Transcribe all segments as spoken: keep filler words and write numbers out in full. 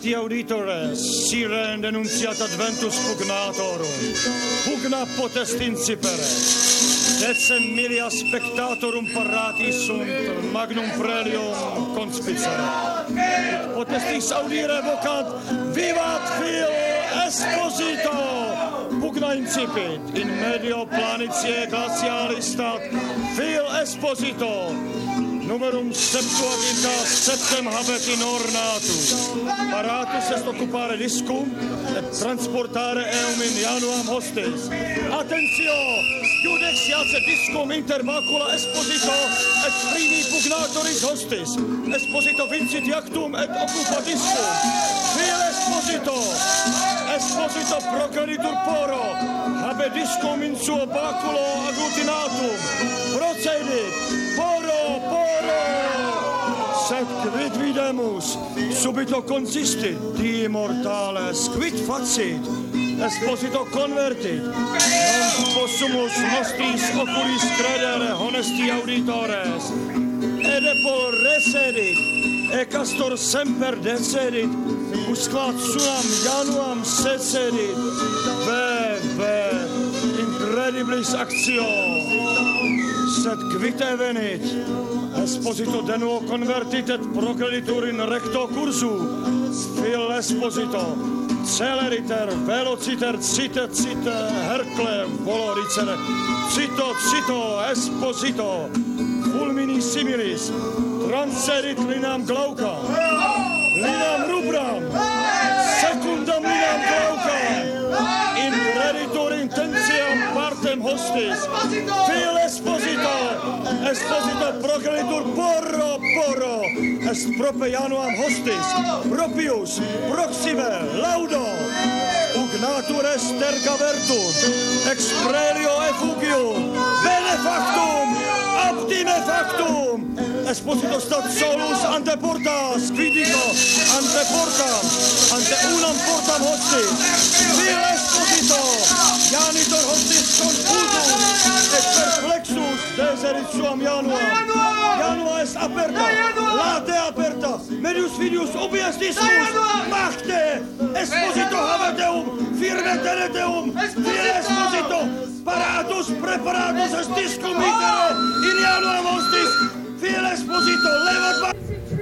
honesti auditores, sire denunciat adventus pugnatorum, pugna potest incipere. Decem milia spectatorum parati sunt magnum prelium conspicere. Potestis audire vocant vivat fil exposito. Pugna incipit in medio planetiae glacialis stat fil exposito. Numerum septuaginta septem habet in ornatus. Paratus est occupare discum et transportare eum in januam hostis. Attentio! Judex jace discum inter macula exposito et primi pugnatoris hostis. Exposito vincit iactum et occupa discum. Fil exposito! Exposito proceditur poro. Habe discum in suo baculo agglutinatum. Procedit! Poro! Poro! Sed quid videmus, subito consistit, die mortales, quid facit, exposito convertit, non possumus nostris oculis credere, honesti auditores, edepol resedit, e castor semper decedit, usclat sunam januam secedit, ve, ve, incrediblis actio, sed quite venit, exposito de nuo convertit et proceditur in recto cursu, fil exposito, celeriter, velociter, cite, cite, hercle, voloricere, cito, cito, exposito, fulmini similis, transedit linam glaucam, linam rubram, secundam linam glaucam, increditur intentiam partem hostis, fil exposito, exposito proceditur porro, porro, est prope januam hostis, propius, proxime, laudo, pugnatur est terga vertut, ex prelio effugium, benefactum, optime factum, exposito stat solus ante portas, quidico, ante portam, ante unam portam hostis, fil exposito, janitor hostis confusum, et perplexus deserit suam januam. Janua est aperta, late aperta, medius filius ubi est ismus, macte, exposito habeteum, firme teneteum, fil exposito, paratus preparatus est discum itere, in januam hostis, fil exposito, levat.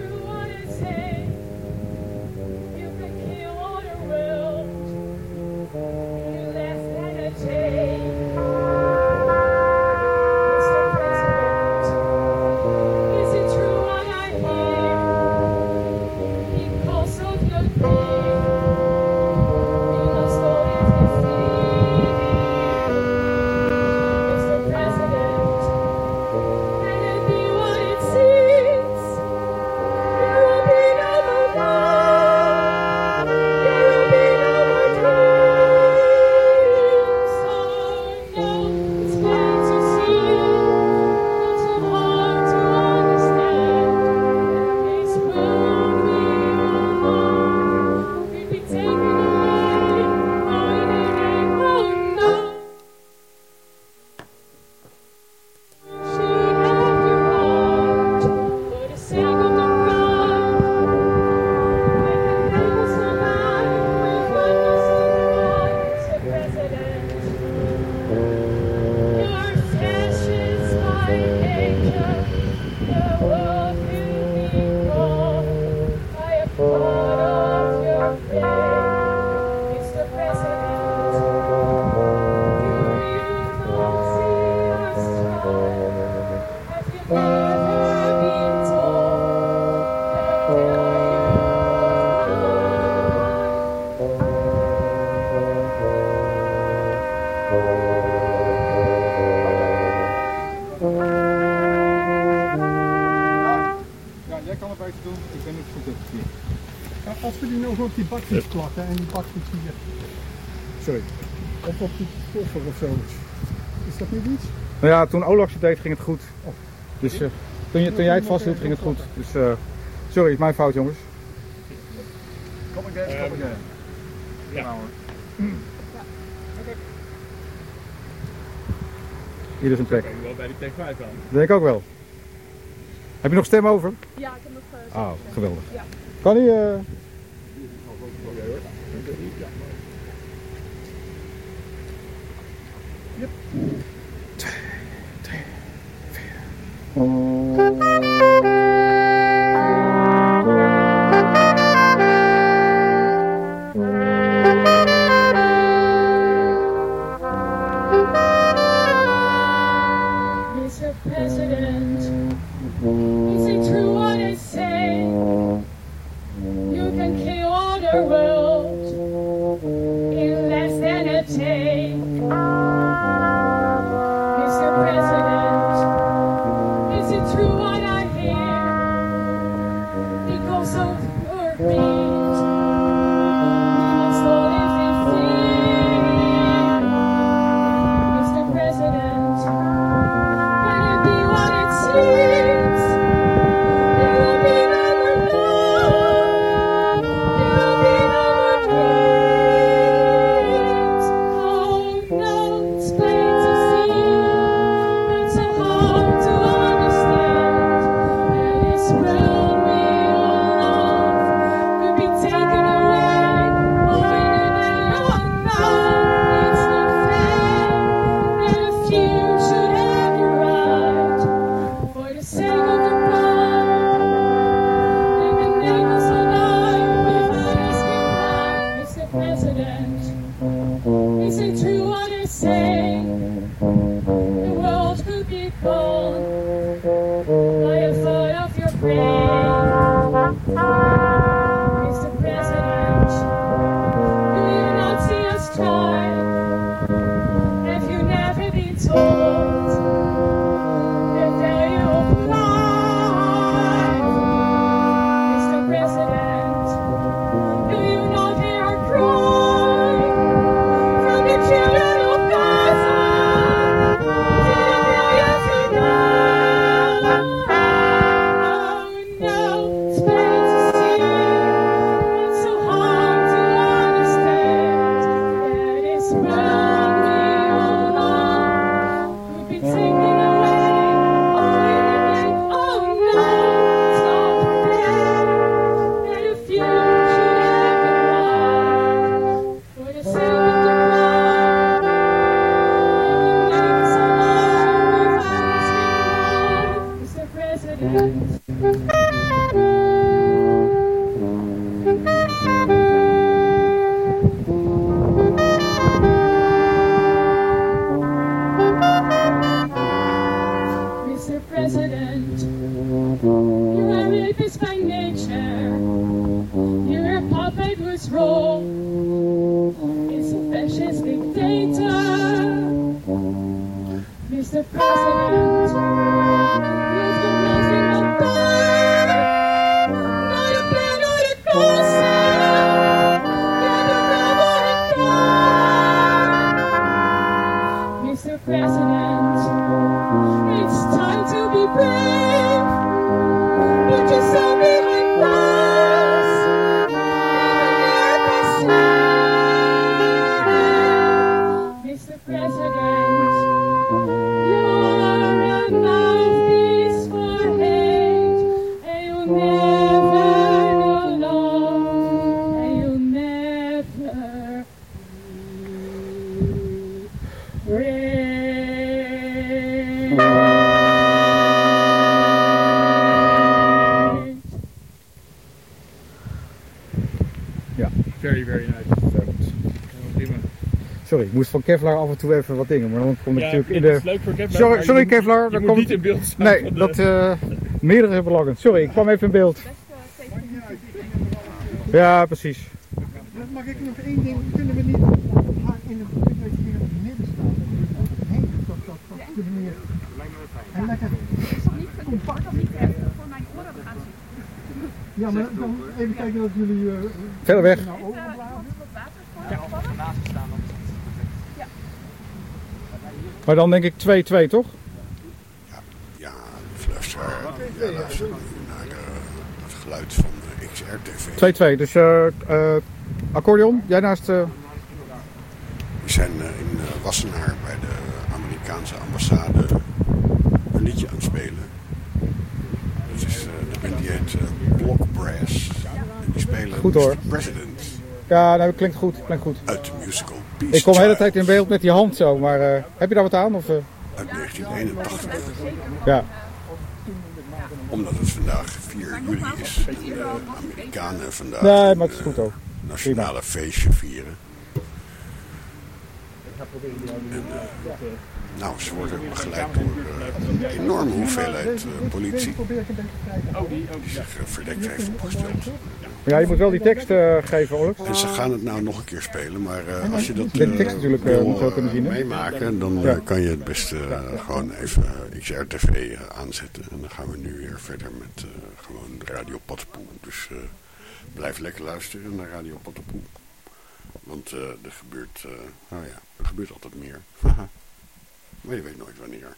Als we die nog op die bakjes plakken en die bakjes hier. Sorry. Of op die koffer of zo. Is dat niet iets? Nou ja, toen Olaf het deed ging het goed. Dus uh, toen, je, toen jij het vasthield ging het goed. Dus uh, sorry, is mijn fout jongens. Kom ik even, kom ik even. Ja. Nou, okay. Ieder zijn plek. Ik ben wel bij die plek vijf aan. Dat denk ik ook wel. Heb je nog stem over? Ja, ik heb nog uh, Ah, stem. geweldig. Ja. Kan hij... Uh... Mister President, is it true what I say? You can kill the world in less than a day. Mister President, is it true what I hear? Because of your greed, we must all live in fear. Mister President, can it be what it seems? It will be never known. It will be never dreams. Oh no, it's plain to see. It's so hard to understand. And this world we all love could be taken away. Oh, no, it's not fair that a few should have the right for the sake of the blind. And the neighbors all die without asking why. Mister President, is it true what I say? The world could be gone by a thought of your brain. Mister President, do you not see us try? Have you never been told the value of life? Mister President, do you not hear our cry from the children of Gaza to the millions who die? Oh no, it's plain to see. It's so hard to understand that this world we all love could be taken away. Oh, and oh no, it's not fair that a few should have the right for the sake of the blind. And the neighbors all die without asking why. Mister President. Mister President, you're a rapist by nature. You're a puppet whose role is a fascist dictator. Mister President, you've got nothing but power. Not a plan, not a concept. You don't know what it does. Mister President, it's time to be brave. Put yourself behind bars. Mister President, you're a mouthpiece for hate, and you'll never know love, and you'll never Ja. Very, very nice. Prima. Sorry, ik moest van Kevlar af en toe even wat dingen, maar dan kom ik Ja, natuurlijk in dat de... is leuk voor Kevlar, Sorry, maar sorry je moet- Kevlar, je daar moet komt... niet in beeld staan Nee, van de- dat uh, meerdere belangen. Sorry, ik kwam even in beeld. Ja, precies. Mag ik nog één ding? Kunnen we niet haar in het in het midden staan? Nee, dat, dat, dat kunnen we niet. En lekker compact. voor mijn oren gaan zitten. Ja, maar dan even kijken dat jullie uh, Verder weg. nou overblazen. Maar dan denk ik twee twee, toch? Ja, luister, ja, luister nu naar uh, het geluid van de X R T V. twee twee, dus uh, uh, accordeon, jij naast... Uh... We zijn uh, in uh, Wassenaar bij de Amerikaanse ambassade een liedje aan het spelen. Dat is uh, de band die heet uh, Block Brass. En die spelen Goed, hoor. mister President Ja, nou, klinkt goed, klinkt goed. uit de musical Peace Ik kom de hele Child tijd in beeld met die hand zo, maar uh, heb je daar wat aan? Of, uh... uit negentien eenentachtig. Ja. Omdat het vandaag vier juli is. En de Amerikanen vandaag Nee, maar het is een goed ook. nationale feestje vieren. En, uh, nou, ze worden begeleid door uh, een enorme hoeveelheid uh, politie. Die zich uh, verdekt heeft opgesteld. Ja, je moet wel die tekst uh, geven, Olaf. En ze gaan het nou nog een keer spelen, maar uh, als je dat De tekst uh, natuurlijk, uh, wil moet je wel uh, kunnen zien, hè? meemaken, dan uh, Ja. kan je het best uh, gewoon even uh, X R T V uh, aanzetten. En dan gaan we nu weer verder met uh, gewoon Radio Pottenpoel. Dus uh, blijf lekker luisteren naar Radio Pottenpoel. Want uh, er gebeurt, uh, nou ja, er gebeurt altijd meer. Maar je weet nooit wanneer.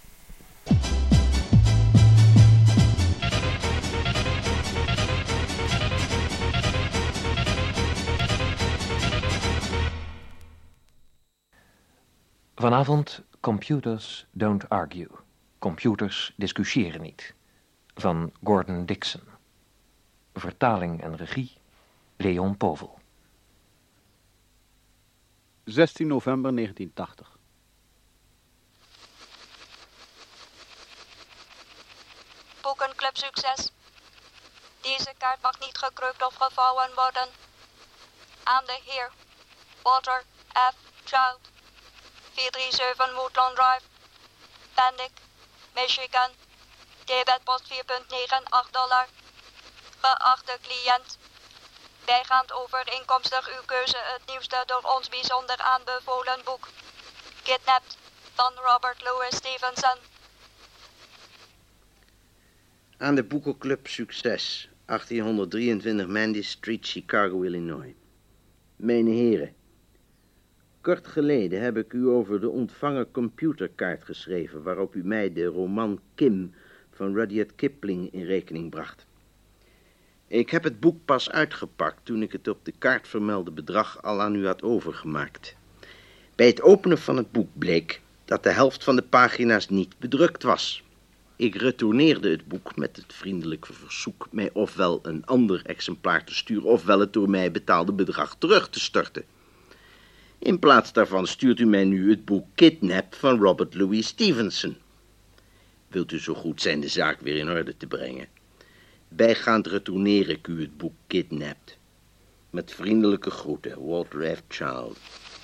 Vanavond Computers Don't Argue. Computers discussiëren niet. Van Gordon Dixon. Vertaling en regie Leon Povel. zestien november negentien tachtig. Boekenclub succes. Deze kaart mag niet gekrukt of gevouwen worden. Aan de heer Walter F. Child. vierhonderdzevenendertig Woodlawn Drive, Pendick, Michigan. Debetpost vier komma acht dollar. Geachte cliënt. Bijgaand overeenkomstig uw keuze het nieuwste door ons bijzonder aanbevolen boek. Kidnapped van Robert Louis Stevenson. Aan de Boekenclub Succes, achttienhonderddrieëntwintig Mandy Street, Chicago, Illinois. Mijn heren, kort geleden heb ik u over de ontvangen computerkaart geschreven, waarop u mij de roman Kim van Rudyard Kipling in rekening bracht. Ik heb het boek pas uitgepakt toen ik het op de kaart vermelde bedrag al aan u had overgemaakt. Bij het openen van het boek bleek dat de helft van de pagina's niet bedrukt was. Ik retourneerde het boek met het vriendelijke verzoek mij ofwel een ander exemplaar te sturen, ofwel het door mij betaalde bedrag terug te storten. In plaats daarvan stuurt u mij nu het boek Kidnapped van Robert Louis Stevenson. Wilt u zo goed zijn de zaak weer in orde te brengen? Bijgaand retourneer ik u het boek Kidnapped. Met vriendelijke groeten, Walter F. Child.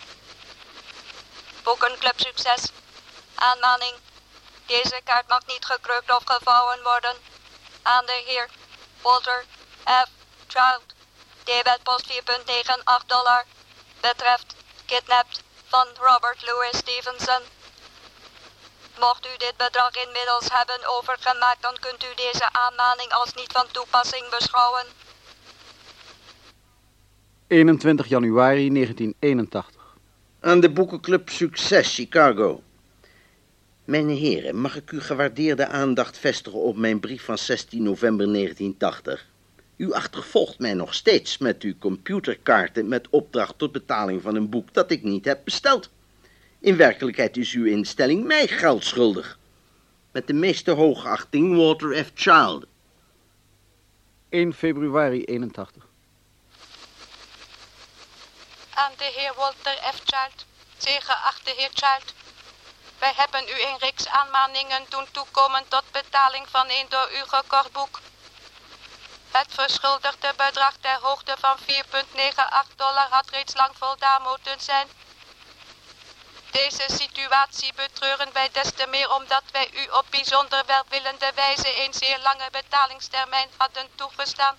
Boekenclub succes. Aanmaning. Deze kaart mag niet gekrukt of gevouwen worden. Aan de heer Walter F. Child. Debetpost vier komma acht dollar. Betreft Kidnapped van Robert Louis Stevenson. Mocht u dit bedrag inmiddels hebben overgemaakt, dan kunt u deze aanmaning als niet van toepassing beschouwen. eenentwintig januari negentien eenentachtig. Aan de Boekenclub Succes, Chicago. Mijn heren, mag ik uw gewaardeerde aandacht vestigen op mijn brief van zestien november negentien tachtig? U achtervolgt mij nog steeds met uw computerkaarten met opdracht tot betaling van een boek dat ik niet heb besteld. In werkelijkheid is uw instelling mij geld schuldig. Met de meeste hoogachting, Walter F. Child. één februari eenentachtig. Aan de heer Walter F. Child. Zeer geachte heer Child. Wij hebben u een reeks aanmaningen doen toekomen tot betaling van een door u gekocht boek. Het verschuldigde bedrag ter hoogte van vier komma acht dollar had reeds lang voldaan moeten zijn. Deze situatie betreuren wij des te meer omdat wij u op bijzonder welwillende wijze een zeer lange betalingstermijn hadden toegestaan.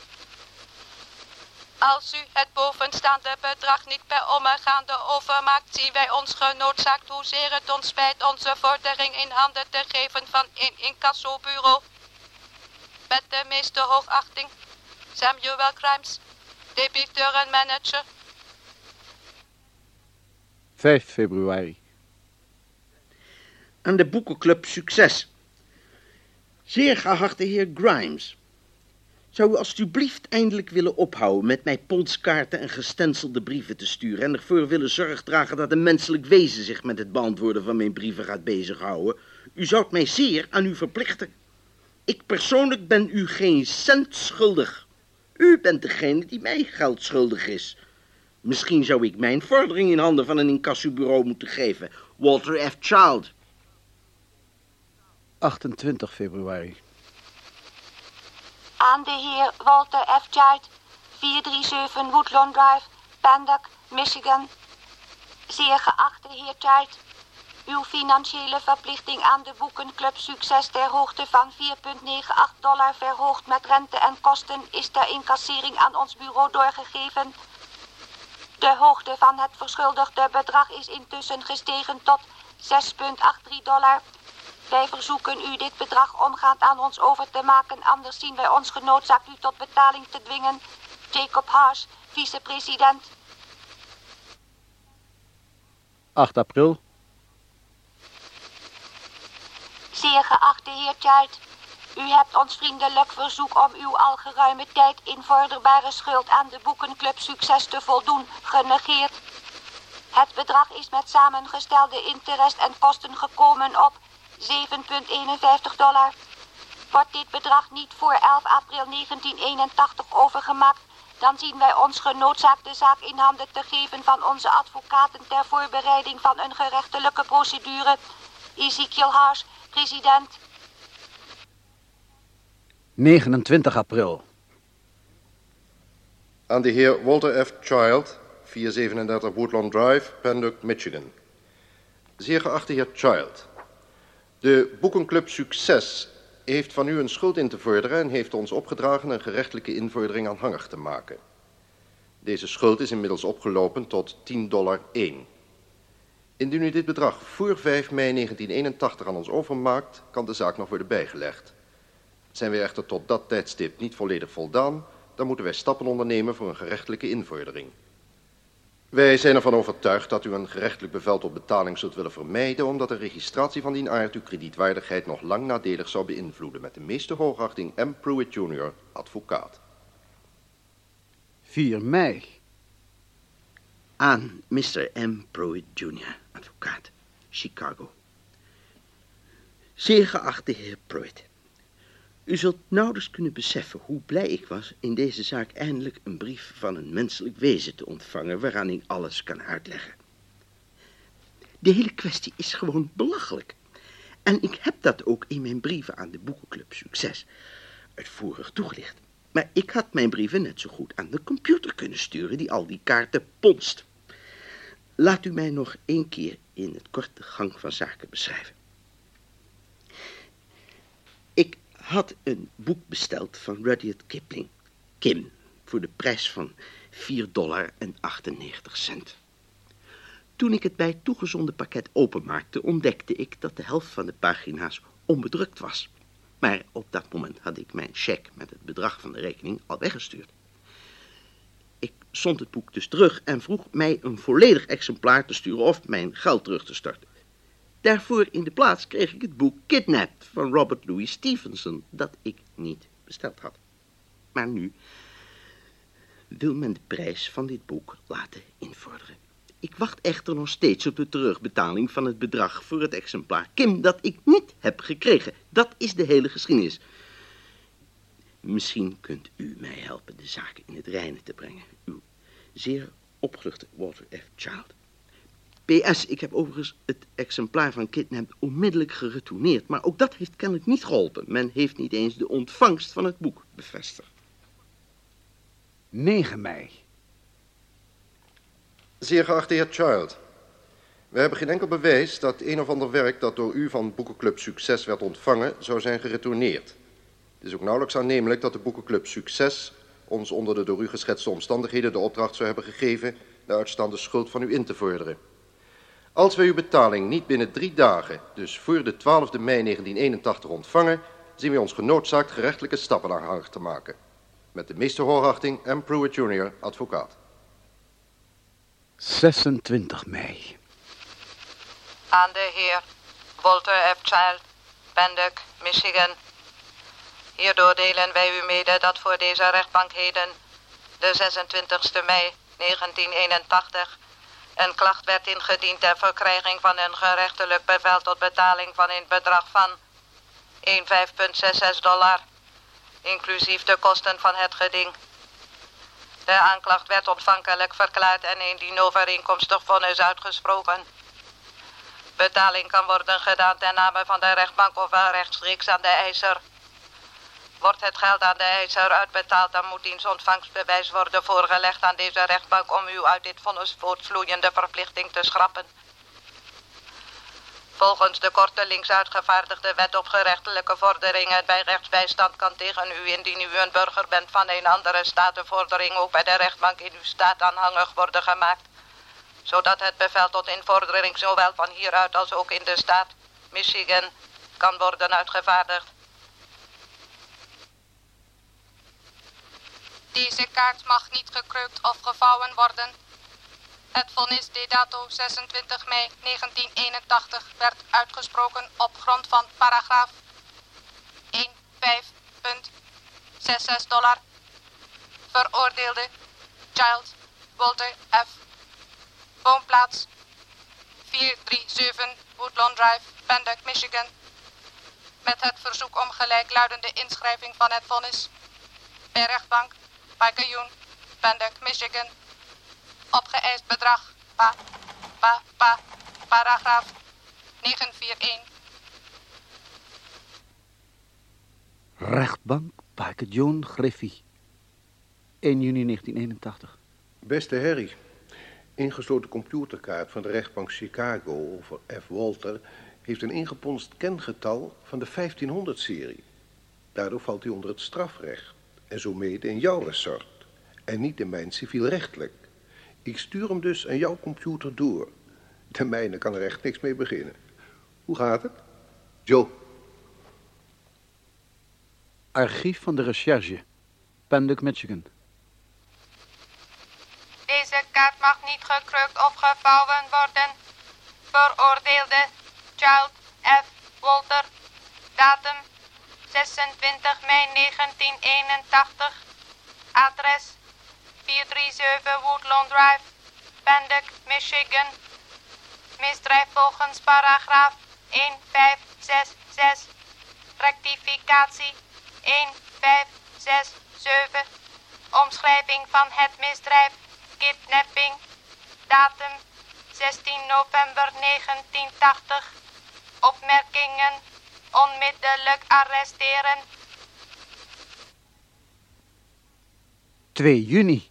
Als u het bovenstaande bedrag niet per omgaande overmaakt, zien wij ons genoodzaakt hoezeer het ons spijt onze vordering in handen te geven van een incassobureau. Met de meeste hoogachting, Samuel Grimes, debiteur en manager. vijf februari. Aan de Boekenclub Succes. Zeer geachte heer Grimes. Zou u alstublieft eindelijk willen ophouden met mij pondskaarten en gestencelde brieven te sturen en ervoor willen zorg dragen dat een menselijk wezen zich met het beantwoorden van mijn brieven gaat bezighouden? U zou mij zeer aan u verplichten. Ik persoonlijk ben u geen cent schuldig. U bent degene die mij geld schuldig is. Misschien zou ik mijn vordering in handen van een incassobureau moeten geven. Walter F. Child. achtentwintig februari. Aan de heer Walter F. Child, vierhonderdzevenendertig Woodlawn Drive, Pandock, Michigan. Zeer geachte heer Child, uw financiële verplichting aan de boekenclub Succes ter hoogte van vier komma achtennegentig dollar verhoogd met rente en kosten is ter incassering aan ons bureau doorgegeven. De hoogte van het verschuldigde bedrag is intussen gestegen tot zes komma drie acht dollar. Wij verzoeken u dit bedrag omgaand aan ons over te maken, anders zien wij ons genoodzaakt u tot betaling te dwingen. Jacob Haas, vicepresident. acht april. Zeer geachte heer Child, u hebt ons vriendelijk verzoek om uw al geruime tijd invorderbare schuld aan de boekenclub Succes te voldoen genegeerd. Het bedrag is met samengestelde interest en kosten gekomen op zeven komma eenenvijftig dollar. Wordt dit bedrag niet voor elf april negentien eenentachtig overgemaakt, dan zien wij ons genoodzaakt de zaak in handen te geven van onze advocaten ter voorbereiding van een gerechtelijke procedure. Ezekiel Haas, president. negenentwintig april. Aan de heer Walter F. Child, vierhonderdzevenendertig Woodlawn Drive, Pandock, Michigan. Zeer geachte heer Child, de boekenclub Succes heeft van u een schuld in te vorderen en heeft ons opgedragen een gerechtelijke invordering aanhangig te maken. Deze schuld is inmiddels opgelopen tot tien dollar één. Indien u dit bedrag voor vijf mei negentien eenentachtig aan ons overmaakt, kan de zaak nog worden bijgelegd. Zijn wij echter tot dat tijdstip niet volledig voldaan, dan moeten wij stappen ondernemen voor een gerechtelijke invordering. Wij zijn ervan overtuigd dat u een gerechtelijk bevel tot betaling zult willen vermijden, omdat een registratie van die aard uw kredietwaardigheid nog lang nadelig zou beïnvloeden. Met de meeste hoogachting M. Pruitt junior, advocaat. vier mei. Aan mister M. Pruitt junior, advocaat, Chicago. Zeer geachte heer Pruitt, u zult nauwelijks kunnen beseffen hoe blij ik was in deze zaak eindelijk een brief van een menselijk wezen te ontvangen waaraan ik alles kan uitleggen. De hele kwestie is gewoon belachelijk. En ik heb dat ook in mijn brieven aan de boekenclub Succes uitvoerig toegelicht. Maar ik had mijn brieven net zo goed aan de computer kunnen sturen die al die kaarten ponst. Laat u mij nog één keer in het korte gang van zaken beschrijven. Ik had een boek besteld van Rudyard Kipling, Kim, voor de prijs van vier dollar en achtennegentig cent. Toen ik het bij het toegezonden pakket openmaakte, ontdekte ik dat de helft van de pagina's onbedrukt was. Maar op dat moment had ik mijn cheque met het bedrag van de rekening al weggestuurd. Ik zond het boek dus terug en vroeg mij een volledig exemplaar te sturen of mijn geld terug te storten. Daarvoor in de plaats kreeg ik het boek Kidnapped van Robert Louis Stevenson, dat ik niet besteld had. Maar nu wil men de prijs van dit boek laten invorderen. Ik wacht echter nog steeds op de terugbetaling van het bedrag voor het exemplaar Kim dat ik niet heb gekregen. Dat is de hele geschiedenis. Misschien kunt u mij helpen de zaken in het reine te brengen. Uw zeer opgeluchte Walter F. Child. P S, ik heb overigens het exemplaar van Kidnapped onmiddellijk geretourneerd, maar ook dat heeft kennelijk niet geholpen. Men heeft niet eens de ontvangst van het boek bevestigd. negen mei. Zeer geachte heer Child, we hebben geen enkel bewijs dat een of ander werk dat door u van Boekenclub Succes werd ontvangen zou zijn geretourneerd. Het is ook nauwelijks aannemelijk dat de Boekenclub Succes ons onder de door u geschetste omstandigheden de opdracht zou hebben gegeven de uitstaande schuld van u in te vorderen. Als wij uw betaling niet binnen drie dagen, dus voor de twaalfde mei negentien eenentachtig ontvangen, zien wij ons genoodzaakt gerechtelijke stappen aanhangig te maken. Met de meeste hoogachting M. Pruitt junior, advocaat. zesentwintig mei. Aan de heer Walter F. Child, Pandock, Michigan. Hierdoor delen wij u mede dat voor deze rechtbank heden, de zesentwintigste mei negentien eenentachtig, een klacht werd ingediend ter verkrijging van een gerechtelijk bevel tot betaling van een bedrag van vijftien komma zesenzestig dollar, inclusief de kosten van het geding. De aanklacht werd ontvankelijk verklaard en indien overeenkomstig vonnis uitgesproken. Betaling kan worden gedaan ten name van de rechtbank of wel rechtstreeks aan de eiser. Wordt het geld aan de eiser uitbetaald, dan moet diens ontvangstbewijs worden voorgelegd aan deze rechtbank om u uit dit vonnis voortvloeiende verplichting te schrappen. Volgens de kortelings uitgevaardigde wet op gerechtelijke vorderingen bij rechtsbijstand kan tegen u, indien u een burger bent van een andere staat, de vordering ook bij de rechtbank in uw staat aanhangig worden gemaakt, zodat het bevel tot invordering zowel van hieruit als ook in de staat Michigan kan worden uitgevaardigd. Deze kaart mag niet gekreukt of gevouwen worden. Het vonnis de dato zesentwintig mei negentien eenentachtig werd uitgesproken op grond van paragraaf vijftien punt zesenzestig dollar. Veroordeelde Child Walter F. Woonplaats vierhonderdzevenendertig Woodlawn Drive, Panduck, Michigan. Met het verzoek om gelijkluidende inschrijving van het vonnis bij rechtbank Pikeyoon, Panduck, Michigan. Opgeëist bedrag, pa, pa, pa, paragraaf negenhonderdeenenveertig. Rechtbank Pikeyoon, Griffie. één juni negentien eenentachtig. Beste Harry, ingesloten computerkaart van de rechtbank Chicago over F. Walter heeft een ingeponst kengetal van de vijftienhonderd-serie. Daardoor valt hij onder het strafrecht en zo mede in jouw ressort en niet in mijn civielrechtelijk. Ik stuur hem dus aan jouw computer door. De mijne kan er echt niks mee beginnen. Hoe gaat het? Joe. Archief van de recherche, Panduck, Michigan. Deze kaart mag niet gekreukt of gevouwen worden. Veroordeelde Child F. Walter. Datum zesentwintig mei negentien eenentachtig. Adres vierhonderdzevenendertig Woodlawn Drive, Panduck, Michigan. Misdrijf volgens paragraaf vijfhonderdzesenzestig. Rectificatie vijfhonderdzesenzeventig. Omschrijving van het misdrijf kidnapping. Datum zestien november negentien tachtig. Opmerkingen. Onmiddellijk arresteren. twee juni.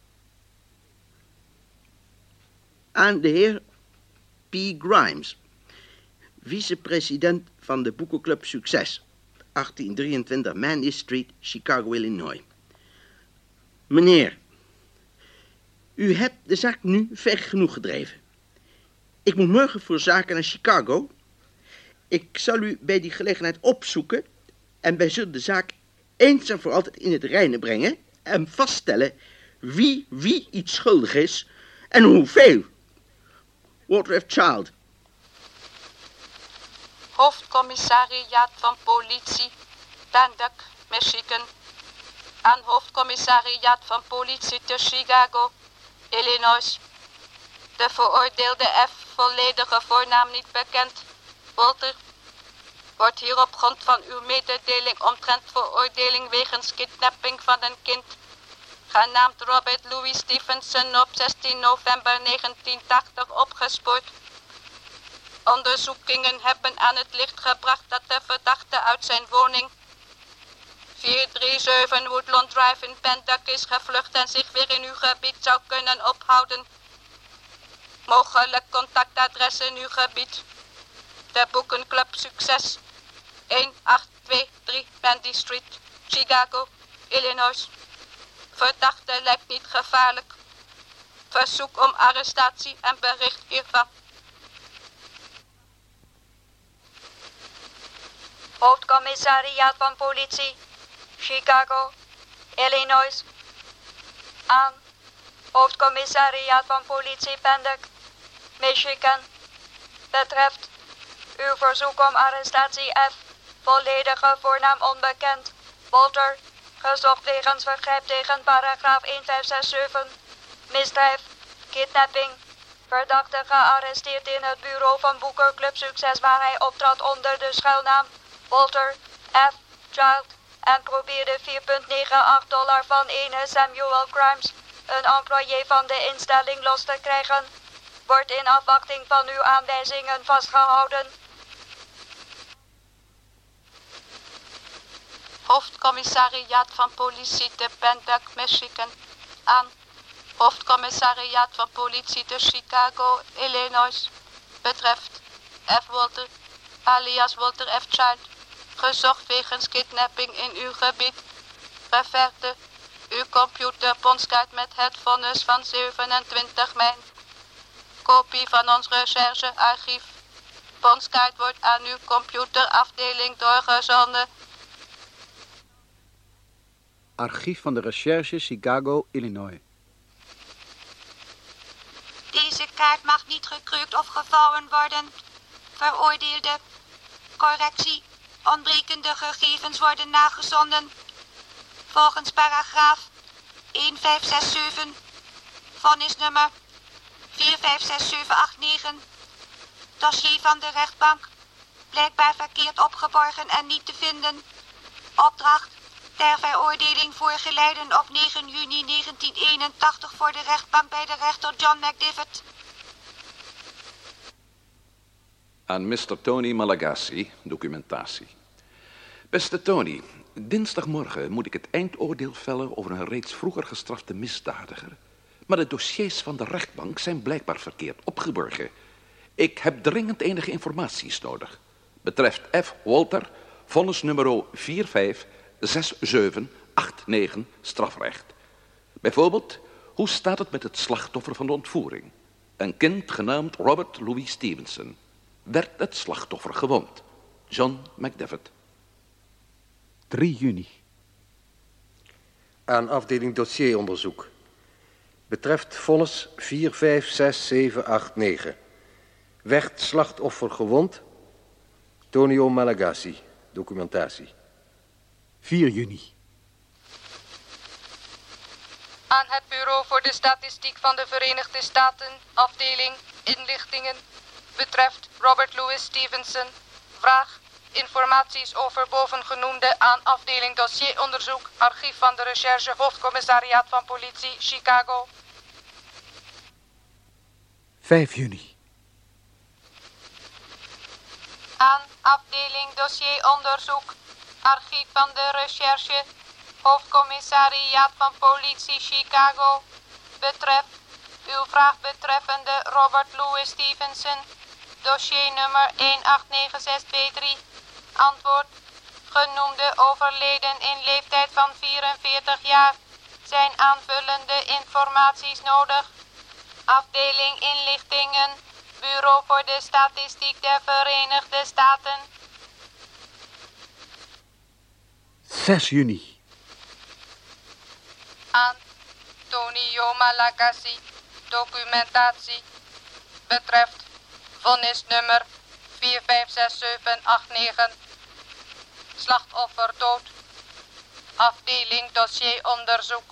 Aan de heer P. Grimes, vicepresident van de Boekenclub Succes, achttien drieëntwintig Mandy Street, Chicago, Illinois. Meneer, u hebt de zaak nu ver genoeg gedreven. Ik moet morgen voor zaken naar Chicago. Ik zal u bij die gelegenheid opzoeken en wij zullen de zaak eens en voor altijd in het reine brengen en vaststellen wie wie iets schuldig is en hoeveel. Walter F. Child. Hoofdcommissariaat van politie, Panduck, Michigan. Aan hoofdcommissariaat van politie te Chicago, Illinois. De veroordeelde F. volledige voornaam niet bekend. Walter wordt hier op grond van uw mededeling omtrent veroordeling wegens kidnapping van een kind, genaamd Robert Louis Stevenson, op zestien november negentien tachtig opgespoord. Onderzoekingen hebben aan het licht gebracht dat de verdachte uit zijn woning vierhonderdzevenendertig Woodlawn Drive in Panduck is gevlucht en zich weer in uw gebied zou kunnen ophouden. Mogelijk contactadres in uw gebied: de Boekenclub Succes, achttien tweeëntwintig Mandy Street, Chicago, Illinois. Verdachte lijkt niet gevaarlijk. Verzoek om arrestatie en bericht hiervan. Hoofdcommissariaat van politie, Chicago, Illinois. Aan Hoofdcommissariaat van politie, Panduck, Michigan. Betreft uw verzoek om arrestatie F. Volledige voornaam onbekend. Walter, gezocht wegens vergrijp tegen paragraaf vijfhonderdzesenzeventig. Misdrijf, kidnapping. Verdachte gearresteerd in het bureau van Boekenclub Succes, waar hij optrad onder de schuilnaam Walter F. Child en probeerde vier komma achtennegentig dollar van ene Samuel Grimes, een employé van de instelling, los te krijgen. Wordt in afwachting van uw aanwijzingen vastgehouden. Hoofdcommissariaat van Politie te Penduck, Michigan. Aan Hoofdcommissariaat van Politie te Chicago, Illinois. Betreft F. Walter, alias Walter F. Child. Gezocht wegens kidnapping in uw gebied. Reverte uw computer ponskaart met het vonnis van zevenentwintig mei. Kopie van ons recherchearchief. Ponskaart wordt aan uw computerafdeling doorgezonden. Archief van de Recherche, Chicago, Illinois. Deze kaart mag niet gekreukt of gevouwen worden. Veroordeelde. Correctie. Ontbrekende gegevens worden nagezonden. Volgens paragraaf een vijf zes zeven. Vonnisnummer vier vijf zes zeven acht negen. Dossier van de rechtbank. Blijkbaar verkeerd opgeborgen en niet te vinden. Opdracht. Ter veroordeling voorgeleiden op negen juni negentien eenentachtig voor de rechtbank bij de rechter John McDivitt. Aan mister Tony Malagasy, documentatie. Beste Tony, dinsdagmorgen moet ik het eindoordeel vellen over een reeds vroeger gestrafte misdadiger. Maar de dossiers van de rechtbank zijn blijkbaar verkeerd opgeborgen. Ik heb dringend enige informaties nodig. Betreft F. Walter, vonnisnummer vier vijf zes zeven acht negen, strafrecht. Bijvoorbeeld, hoe staat het met het slachtoffer van de ontvoering? Een kind genaamd Robert Louis Stevenson. Werd het slachtoffer gewond? John McDivitt. drie juni. Aan afdeling dossieronderzoek. Betreft vonnis vier vijf zes zeven acht negen. Werd slachtoffer gewond? Tonio Malagasy, documentatie. vier juni. Aan het Bureau voor de Statistiek van de Verenigde Staten, afdeling Inlichtingen, betreft Robert Louis Stevenson. Vraag: informaties over bovengenoemde aan afdeling dossieronderzoek, archief van de Recherche, Hoofdcommissariaat van Politie, Chicago. vijf juni. Aan afdeling dossieronderzoek, archief van de Recherche, Hoofdcommissariaat van Politie, Chicago. Betreft uw vraag betreffende Robert Louis Stevenson, dossiernummer een acht negen zes twee drie. Antwoord: genoemde overleden in leeftijd van vierenveertig jaar. Zijn aanvullende informaties nodig? Afdeling Inlichtingen, Bureau voor de Statistiek der Verenigde Staten. zes juni. Aan Tonio Malagasy, documentatie. Betreft vonnisnummer vier vijf zes zeven acht negen. Slachtoffer dood. Afdeling dossieronderzoek.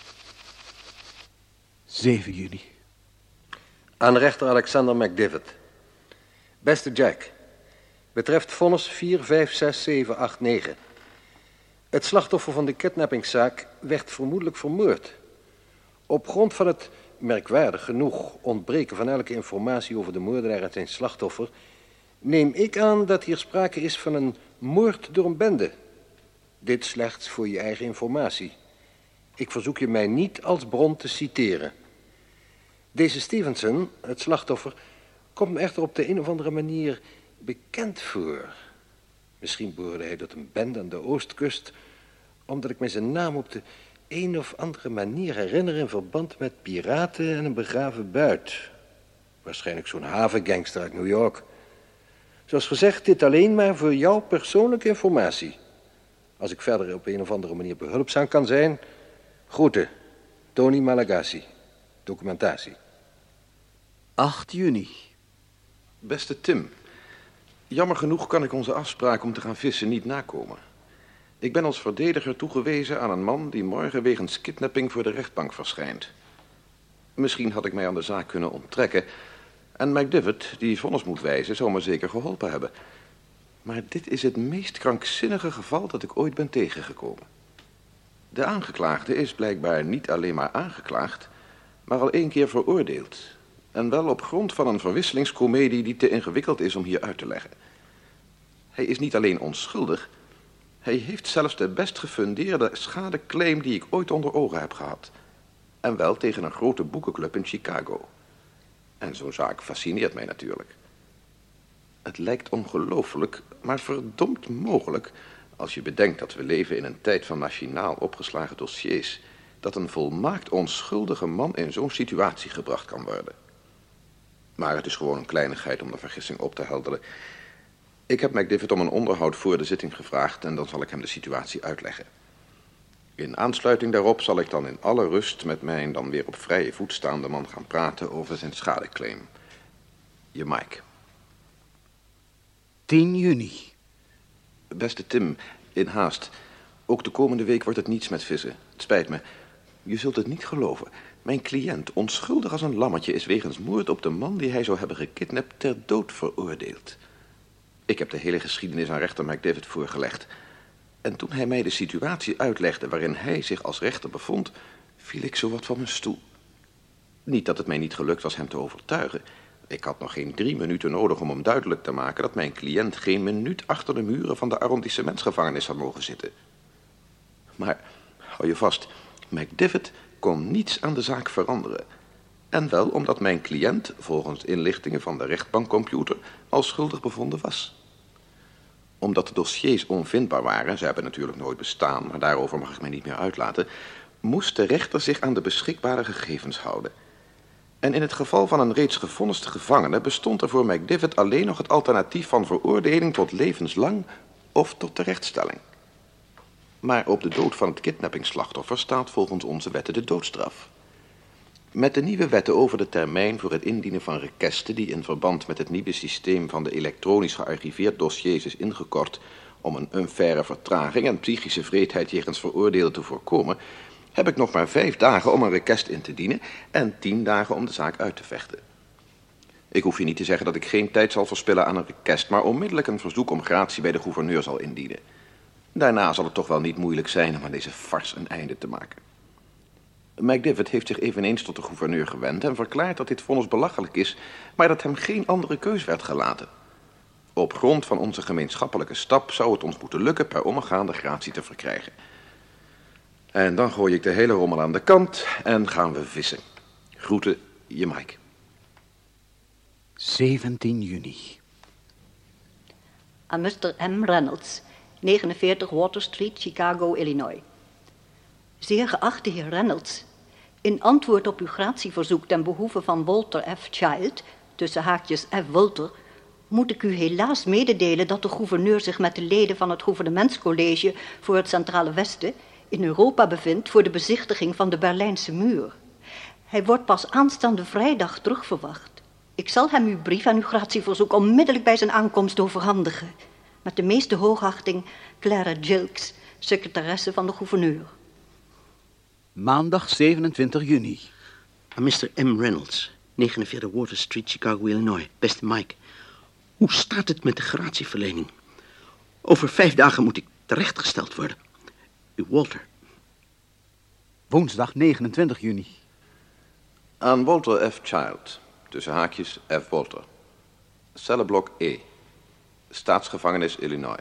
zeven juni. Aan rechter Alexander McDivitt. Beste Jack. Betreft vonnis vier vijf zes zeven acht negen. Het slachtoffer van de kidnappingszaak werd vermoedelijk vermoord. Op grond van het, merkwaardig genoeg, ontbreken van elke informatie over de moordenaar en zijn slachtoffer, neem ik aan dat hier sprake is van een moord door een bende. Dit slechts voor je eigen informatie. Ik verzoek je mij niet als bron te citeren. Deze Stevenson, het slachtoffer, komt me echter op de een of andere manier bekend voor. Misschien behoorde hij tot een bende aan de oostkust, omdat ik me zijn naam op de een of andere manier herinner in verband met piraten en een begraven buit. Waarschijnlijk zo'n havengangster uit New York. Zoals gezegd, dit alleen maar voor jouw persoonlijke informatie. Als ik verder op een of andere manier behulpzaam kan zijn, groeten. Tony Malagasy, documentatie. acht juni. Beste Tim, jammer genoeg kan ik onze afspraak om te gaan vissen niet nakomen. Ik ben als verdediger toegewezen aan een man die morgen wegens kidnapping voor de rechtbank verschijnt. Misschien had ik mij aan de zaak kunnen onttrekken en McDivitt, die vonnis moet wijzen, zou me zeker geholpen hebben. Maar dit is het meest krankzinnige geval dat ik ooit ben tegengekomen. De aangeklaagde is blijkbaar niet alleen maar aangeklaagd, maar al één keer veroordeeld. En wel op grond van een verwisselingscomedie die te ingewikkeld is om hier uit te leggen. Hij is niet alleen onschuldig, Hij heeft zelfs de best gefundeerde schadeclaim die ik ooit onder ogen heb gehad. En wel tegen een grote boekenclub in Chicago. En zo'n zaak fascineert mij natuurlijk. Het lijkt ongelooflijk, maar verdomd mogelijk, als je bedenkt dat we leven in een tijd van machinaal opgeslagen dossiers, dat een volmaakt onschuldige man in zo'n situatie gebracht kan worden. Maar het is gewoon een kleinigheid om de vergissing op te helderen. Ik heb McDivitt om een onderhoud voor de zitting gevraagd en dan zal ik hem de situatie uitleggen. In aansluiting daarop zal ik dan in alle rust met mijn dan weer op vrije voet staande man gaan praten over zijn schadeclaim. Je Mike. tien juni. Beste Tim, in haast. Ook de komende week wordt het niets met vissen. Het spijt me. Je zult het niet geloven. Mijn cliënt, onschuldig als een lammetje, is wegens moord op de man die hij zou hebben gekidnapt ter dood veroordeeld. Ik heb de hele geschiedenis aan rechter McDivitt voorgelegd. En toen hij mij de situatie uitlegde waarin hij zich als rechter bevond, viel ik zowat van mijn stoel. Niet dat het mij niet gelukt was hem te overtuigen. Ik had nog geen drie minuten nodig om hem duidelijk te maken dat mijn cliënt geen minuut achter de muren van de arrondissementsgevangenis had mogen zitten. Maar, hou je vast, McDivitt kon niets aan de zaak veranderen. En wel omdat mijn cliënt, volgens inlichtingen van de rechtbankcomputer, als schuldig bevonden was. Omdat de dossiers onvindbaar waren, ze hebben natuurlijk nooit bestaan, maar daarover mag ik mij niet meer uitlaten, moest de rechter zich aan de beschikbare gegevens houden. En in het geval van een reeds gevonniste gevangene bestond er voor McDivitt alleen nog het alternatief van veroordeling tot levenslang of tot terechtstelling. Maar op de dood van het kidnappingsslachtoffer staat volgens onze wetten de doodstraf. Met de nieuwe wetten over de termijn voor het indienen van requesten die in verband met het nieuwe systeem van de elektronisch gearchiveerd dossiers is ingekort om een unfaire vertraging en psychische wreedheid jegens veroordeelden te voorkomen, heb ik nog maar vijf dagen om een request in te dienen en tien dagen om de zaak uit te vechten. Ik hoef je niet te zeggen dat ik geen tijd zal verspillen aan een request, maar onmiddellijk een verzoek om gratie bij de gouverneur zal indienen. Daarna zal het toch wel niet moeilijk zijn om aan deze farce een einde te maken. McDivitt heeft zich eveneens tot de gouverneur gewend en verklaart dat dit vonnis belachelijk is, maar dat hem geen andere keus werd gelaten. Op grond van onze gemeenschappelijke stap zou het ons moeten lukken per omgaande gratie te verkrijgen. En dan gooi ik de hele rommel aan de kant en gaan we vissen. Groeten, je Mike. zeventien juni. Aan mister M. Reynolds, negenenveertig Water Street, Chicago, Illinois. Zeer geachte heer Reynolds, in antwoord op uw gratieverzoek ten behoeve van Walter F. Child, tussen haakjes F. Walter, moet ik u helaas mededelen dat de gouverneur zich met de leden van het gouvernementscollege voor het Centrale Westen in Europa bevindt voor de bezichtiging van de Berlijnse muur. Hij wordt pas aanstaande vrijdag terugverwacht. Ik zal hem uw brief en uw gratieverzoek onmiddellijk bij zijn aankomst overhandigen. Met de meeste hoogachting, Clara Gilks, secretaresse van de gouverneur. Maandag zevenentwintig juni. Aan mister M. Reynolds, negenenveertig Water Street, Chicago, Illinois. Beste Mike, hoe staat het met de gratieverlening? Over vijf dagen moet ik terechtgesteld worden. Uw Walter. Woensdag negenentwintig juni. Aan Walter F. Child, tussen haakjes F. Walter. Cellenblok E. Staatsgevangenis Illinois.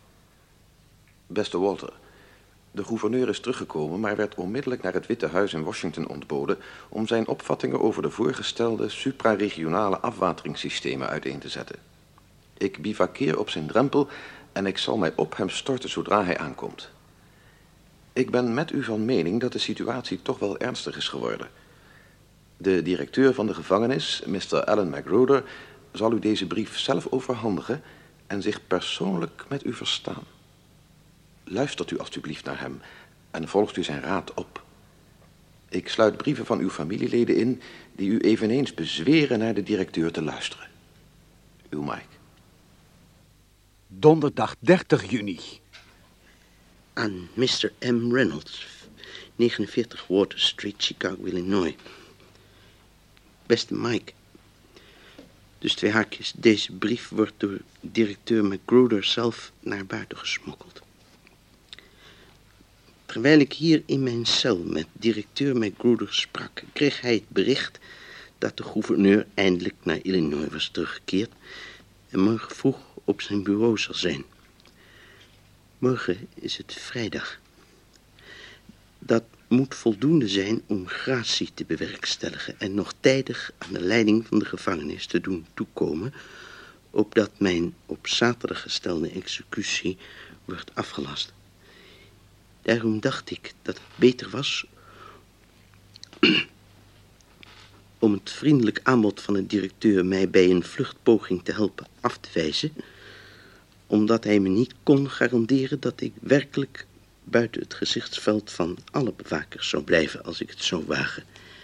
Beste Walter, de gouverneur is teruggekomen, maar werd onmiddellijk naar het Witte Huis in Washington ontboden om zijn opvattingen over de voorgestelde supraregionale afwateringssystemen uiteen te zetten. Ik bivakkeer op zijn drempel en ik zal mij op hem storten zodra hij aankomt. Ik ben met u van mening dat de situatie toch wel ernstig is geworden. De directeur van de gevangenis, mister Alan Magruder, zal u deze brief zelf overhandigen en zich persoonlijk met u verstaan. Luistert u alstublieft naar hem en volgt u zijn raad op. Ik sluit brieven van uw familieleden in die u eveneens bezweren naar de directeur te luisteren. Uw Mike. Donderdag dertig juni. Aan mister M. Reynolds, negenenveertig Water Street, Chicago, Illinois. Beste Mike, dus twee haakjes, deze brief wordt door directeur Magruder zelf naar buiten gesmokkeld. Terwijl ik hier in mijn cel met directeur Magruder sprak, kreeg hij het bericht dat de gouverneur eindelijk naar Illinois was teruggekeerd en morgen vroeg op zijn bureau zal zijn. Morgen is het vrijdag. Dat moet voldoende zijn om gratie te bewerkstelligen en nog tijdig aan de leiding van de gevangenis te doen toekomen, opdat mijn op zaterdag gestelde executie wordt afgelast. Daarom dacht ik dat het beter was om het vriendelijk aanbod van de directeur mij bij een vluchtpoging te helpen af te wijzen, omdat hij me niet kon garanderen dat ik werkelijk buiten het gezichtsveld van alle bewakers zou blijven als ik het zou wagen.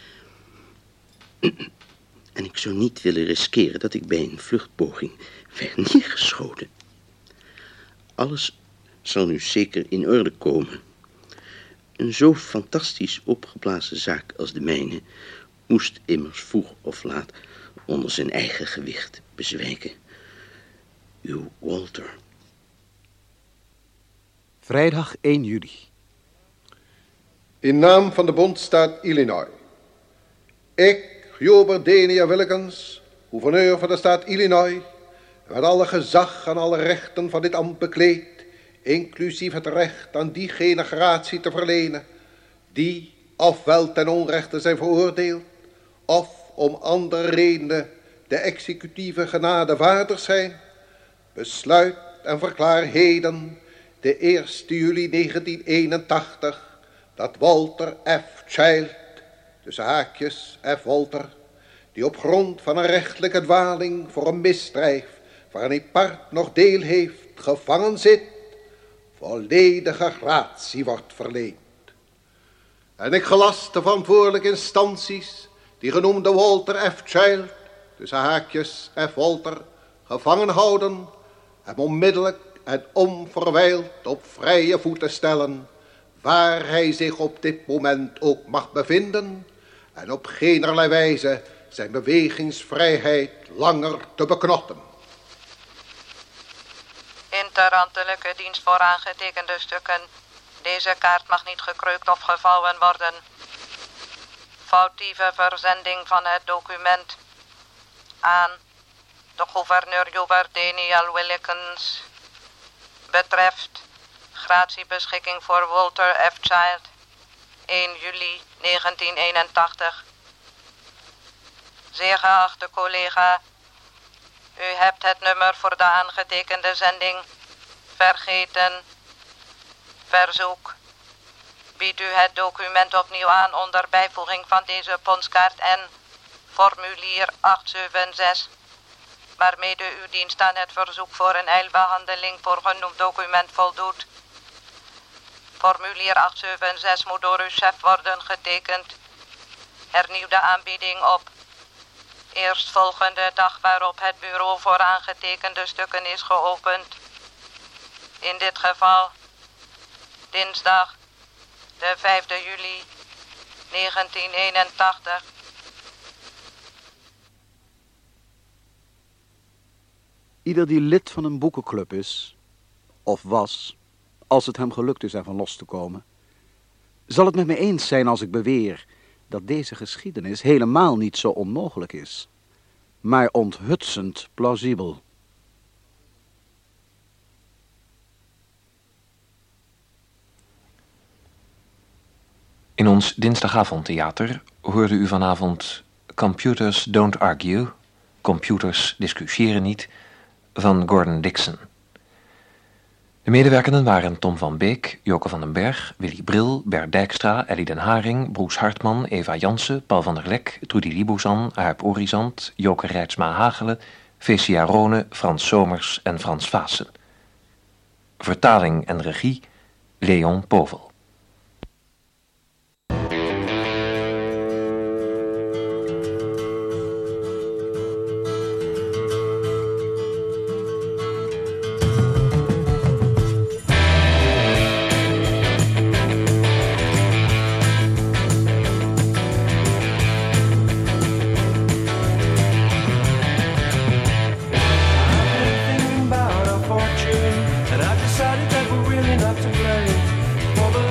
En ik zou niet willen riskeren dat ik bij een vluchtpoging werd neergeschoten. Alles zal nu zeker in orde komen. Een zo fantastisch opgeblazen zaak als de mijne moest immers vroeg of laat onder zijn eigen gewicht bezwijken. Uw Walter. Vrijdag één juli. In naam van de Bondstaat Illinois. Ik, Hubert Denia Wilkins, gouverneur van de staat Illinois, met alle gezag en alle rechten van dit ambt bekleed, inclusief het recht aan diegene gratie te verlenen, die ofwel ten onrechte zijn veroordeeld, of om andere redenen de executieve genade waardig zijn, besluit en verklaar heden, de eerste juli negentien eenentachtig, dat Walter F. Child, tussen haakjes F. Walter, die op grond van een rechtelijke dwaling voor een misdrijf waarin hij part nog deel heeft, gevangen zit, volledige gratie wordt verleend. En ik gelast de verantwoordelijke instanties die genoemde Walter F. Child, tussen haakjes F. Walter, gevangen houden, hem onmiddellijk en onverwijld op vrije voeten stellen, waar hij zich op dit moment ook mag bevinden, en op geenerlei wijze zijn bewegingsvrijheid langer te beknotten. In ter ambtelijke dienst voor aangetekende stukken. Deze kaart mag niet gekreukt of gevouwen worden. Foutieve verzending van het document aan de gouverneur Hubert Daniel Wilkins betreft gratiebeschikking voor Walter F. Child, één juli negentien eenentachtig. Zeer geachte collega, u hebt het nummer voor de aangetekende zending vergeten. Verzoek. Biedt u het document opnieuw aan onder bijvoeging van deze ponskaart en formulier achthonderdzevenenzestig, waarmede uw dienst aan het verzoek voor een eilbehandeling voor genoemd document voldoet. Formulier achthonderdzevenenzestig moet door uw chef worden getekend. Hernieuw de aanbieding op eerstvolgende dag waarop het bureau voor aangetekende stukken is geopend. In dit geval dinsdag de vijfde juli negentien eenentachtig. Ieder die lid van een boekenclub is, of was, als het hem gelukt is ervan los te komen, zal het met me eens zijn als ik beweer dat deze geschiedenis helemaal niet zo onmogelijk is, maar onthutsend plausibel. In ons dinsdagavondtheater hoorde u vanavond Computers Don't Argue, Computers Discussiëren Niet, van Gordon Dickson. De medewerkenden waren Tom van Beek, Joke van den Berg, Willy Bril, Bert Dijkstra, Ellie den Haring, Broes Hartman, Eva Jansen, Paul van der Lek, Trudy Libouzan, Huip Orizant, Joke Rijtsma Hagelen, Vesia Rone, Frans Somers en Frans Vaassen. Vertaling en regie Leon Povel. And I decided that we're really not to blame for the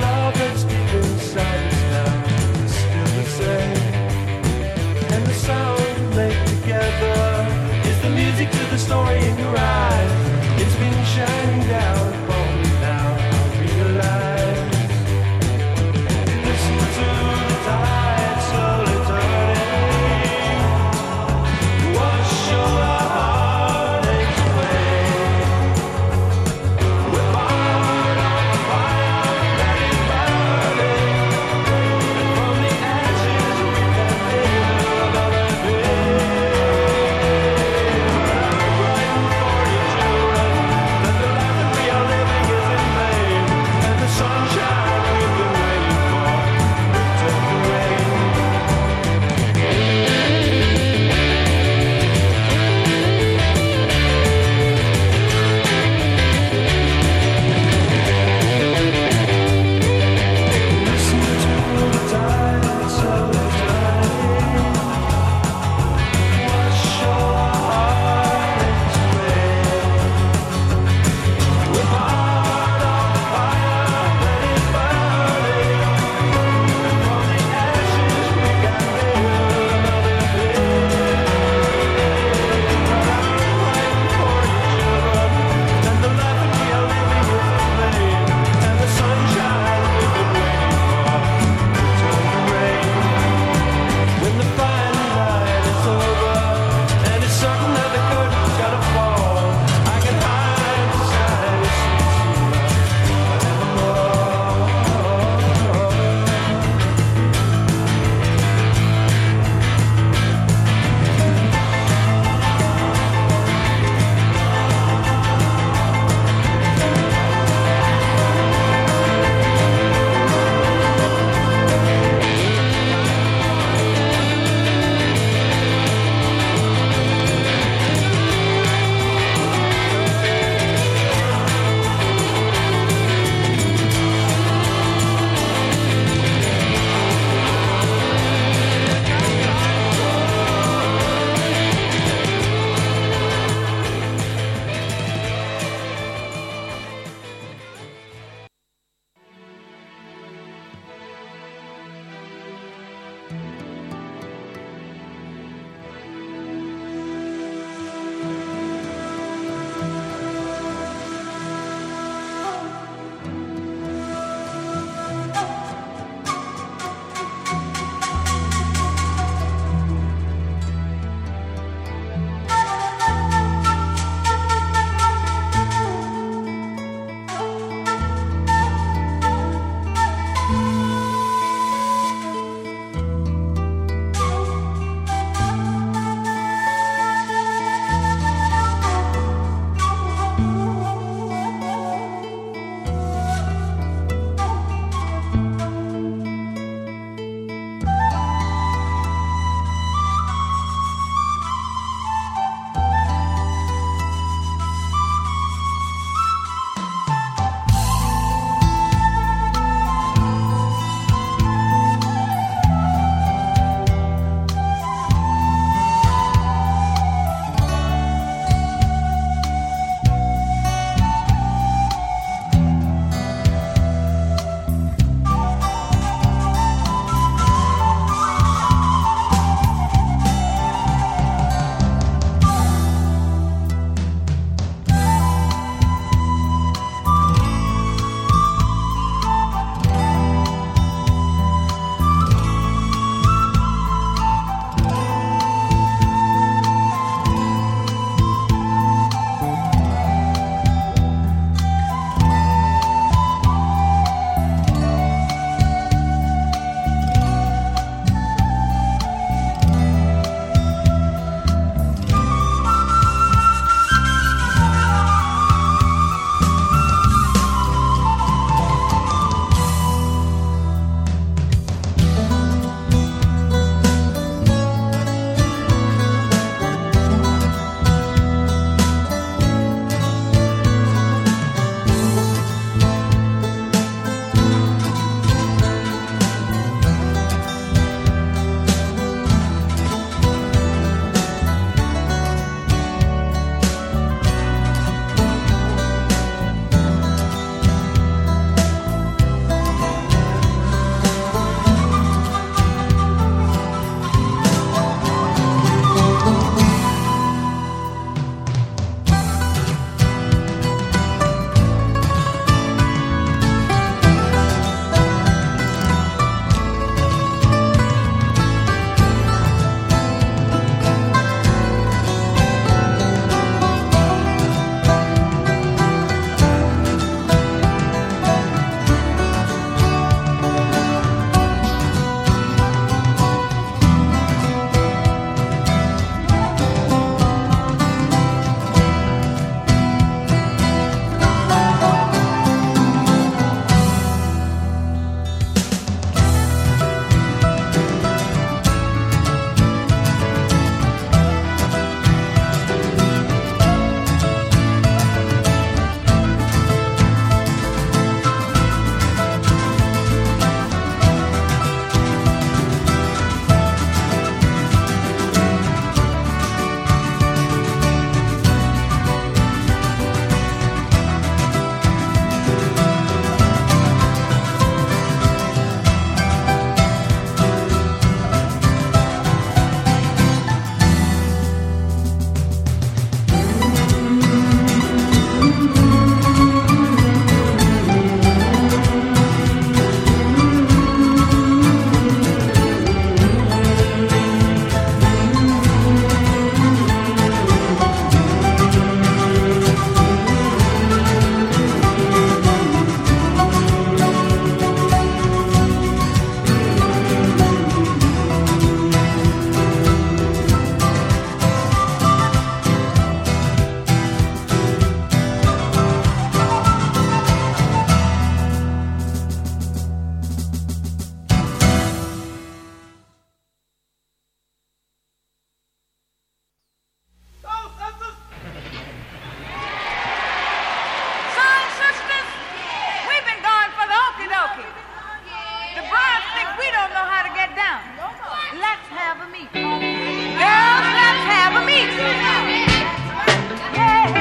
have a meet. Girls, let's have a meet. Yeah.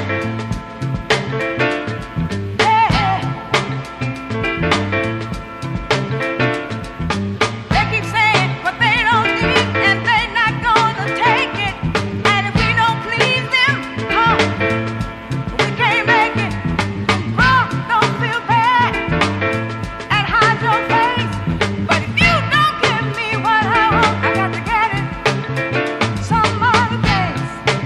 Yeah. They keep saying what they don't need and they're not gonna take it. And if we don't please them, huh, we can't make it. Huh, don't feel bad and hide your face. But if you don't give me what I want, I got to get it some other place.